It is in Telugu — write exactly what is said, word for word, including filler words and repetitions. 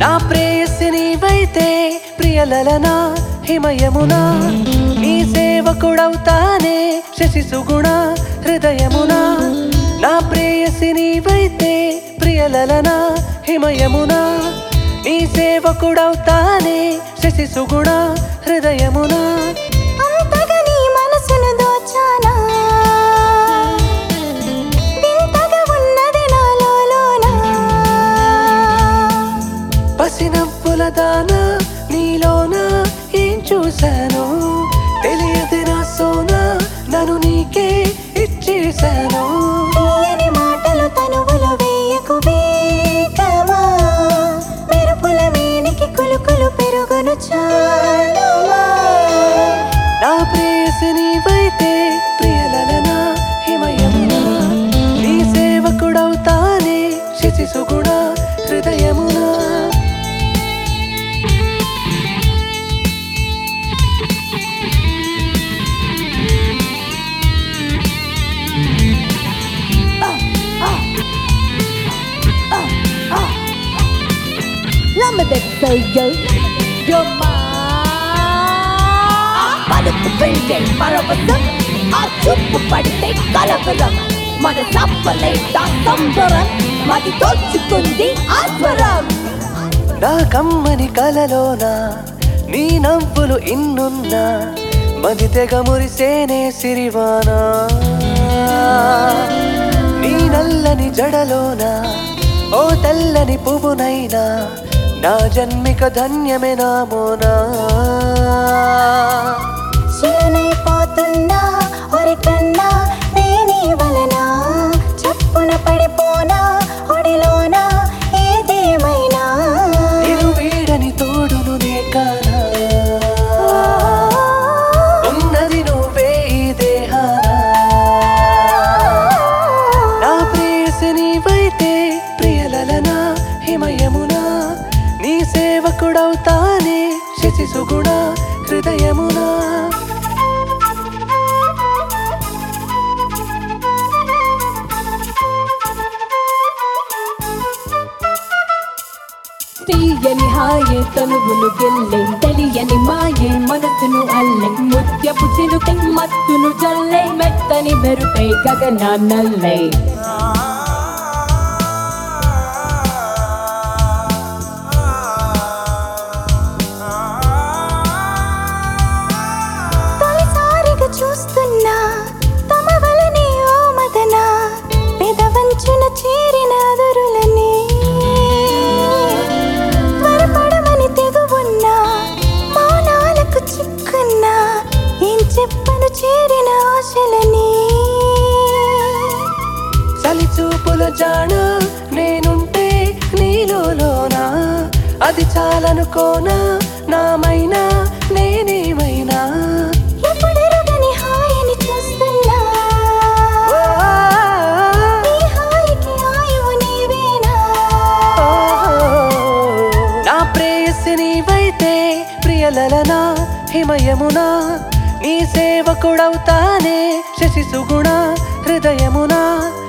నా ప్రేయసి నీవైతే ప్రియలలనా హిమయమునా నీ సేవకుడవుతానే శశి సుగుణ హృదయమునా నా ప్రేయసి నీవైతే ప్రియలలనా హిమయమునా నీ సేవకుడవుతానే శశి సుగుణ హృదయమునా అంతగా నీ మనసును దోచానా వింతగా ఉన్నది నాలోన పసినవ్వుల దానా నీలోన ఏం చూశాను తెలియదు నా సోనా నన్ను నీకే ఇచ్చేశాను తీయని మాటలు తనువులు వేయకు వేగమా మెరుపుల మేనికి కులుకులు పెరుగును చాలుమా నా ప్రేయసి నీవైతే ప్రియలలనా హిమయమునా నీ సేవకుడవుతానే శశి సుగుణ హృదయమునా Let me say yo, you're mine. పలుకు పెంచే పరవశం ఆ చూపు పడితే కలవరం మన సప్పలేట సంబరం మది తోచుకుంది ఆస్వరం నా కమ్మని కలలోన నీ నవ్వులు ఇన్నున్నా మది తెగ మురిసేనే సిరివానా నీ నల్లని జడలోన ఓ తెల్లని పువ్వునైనా నా జన్మిక ధన్యమే నామోనా శిలనైపోతున్నా ఒరికన్నా నేనీ వలన చప్పున పడిపోనా ఒడిలోన ఏదేమైనా నేను వీడని తోడును నే కానా ఉన్నది నువ్వే ఈ దేహానా నా ప్రేయసి నీవైతే ప్రియలలనా హిమయమునా నీ సేవకుడవుతానే శశి సుగుణ హృదయమునా తీయని హాయే తనువును గెల్లే తెలియని మాయే మనసును అల్లె ముత్యపు చిలుకై మత్తును జల్లే మెత్తని మెరుపై గగనాన్నల్లే తొలిసారిగా చూస్తున్నా తమ వలనే ఓ మదన పెదవంచున చేరిన అదురులని త్వరపడమని తెగువున్నా మౌనాలకు చిక్కున్నా ఏం చెప్పను చేరిన ఆశలని చలి చూపుల జాణ నేనుంటే నీలోనా అది చాలనుకోనా నామైనా నేనేమైనా ఎప్పుడెరుగని హాయిని చూస్తున్నా ఈ హాయికి ఆయువు నీవేనా నా ప్రేయసి నీవైతే ప్రియలలనా హిమయమునా నీ సేవకుడవుతానే శశి సుగుణ హృదయమునా